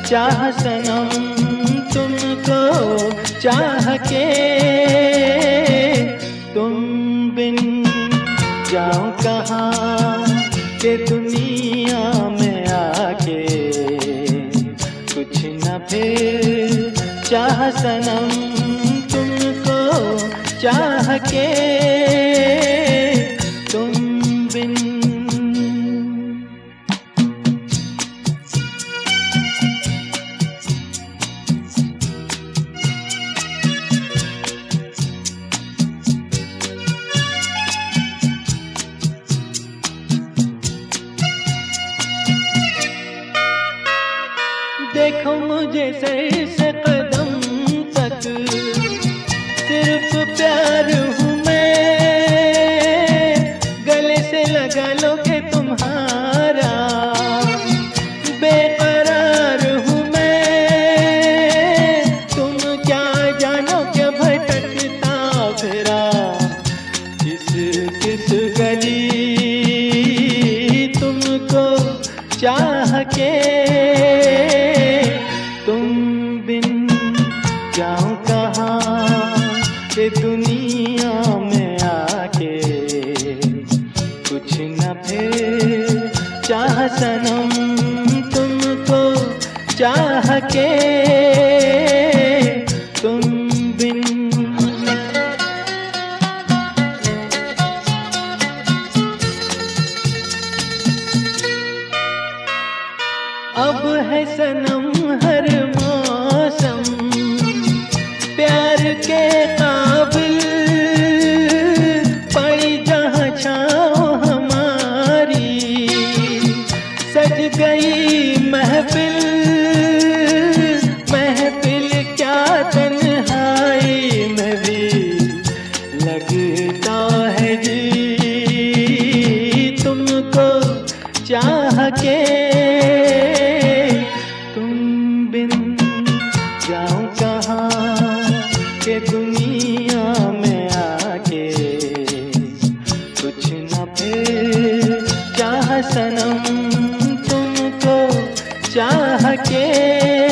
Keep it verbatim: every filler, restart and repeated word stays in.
चाह सनम तुमको चाह के, तुम बिन जाऊं कहाँ के दुनिया में आके, कुछ न फिर चाह सनम तुमको चाह के, तुम बिन। देखो मुझे सर से कदम तक सिर्फ प्यार हूँ मैं, गले से लगा लो के तुम्हारा बेकरार हूँ मैं। तुम क्या जानो क्या भटकता फिरा किस किस गली, तुमको चाह के, तुम बिन जाऊं कहाँ के दुनिया में आके, कुछ न फिर चाह सनम तुमको चाह के, तुम बिन। अब है सनम हर मौसम प्यार के काबिल, पड़ी जहाँ छाँव हमारी सज गई महफिल, महफिल क्या तन्हाई में भी लगता है जी, तुमको चाह के, जाऊं कहाँ के दुनिया में आके, कुछ न फिर चाह सनम तुमको चाह के।